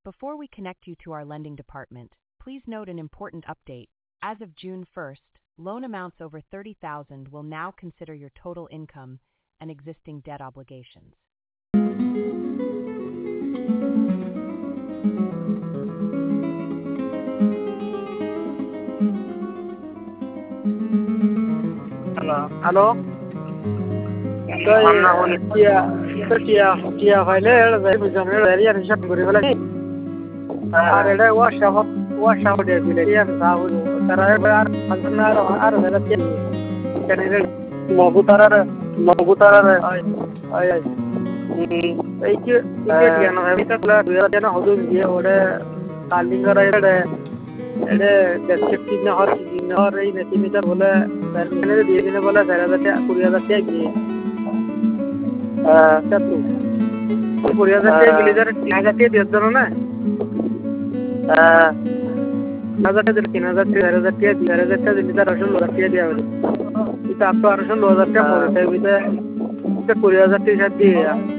Before we connect you to our lending department, please note an important update. As of June 1st, loan amounts over $30,000 will now consider your total income and existing debt obligations. Hello. টিয়া ফাইলে area হিসাব করে ফেলে আর এটা ওয়াশাপ দিয়ে দিলে তারা আর মগুতারার এই যে টিয়া হদু গিয়ে ওরে তালিঙ্গার এটা ডেসক্রিপটিভ নহর এই নেতিমিটার বলে দিয়ে দিনে বলে 20,000 টাকা গিয়ে 20,000 টাকা গেলে 3,000 টাকা দিয়ে দেবো না 3,000 টাকা 4,000 টাকা 4,000 টাকা দিলে তার 18,000 টাকা দেওয়া হবে কিন্তু আপনার 18,000 টাকা পড়ে তাই 20,000 টাকা দিয়ে